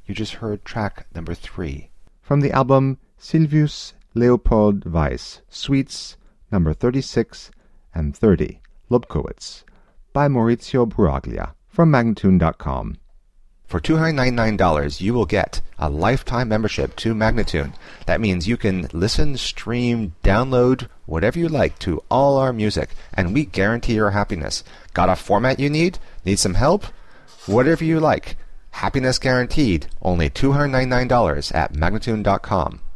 You just heard track number 3 from the album Silvius Leopold Weiss, Suites number 36 and 30, Lobkowitz, by Maurizio Buraglia, from Magnatune.com. For $299, you will get a lifetime membership to Magnatune. That means you can listen, stream, download, whatever you like to all our music, and we guarantee your happiness. Got a format you need? Need some help? Whatever you like. Happiness guaranteed. Only $299 at Magnatune.com.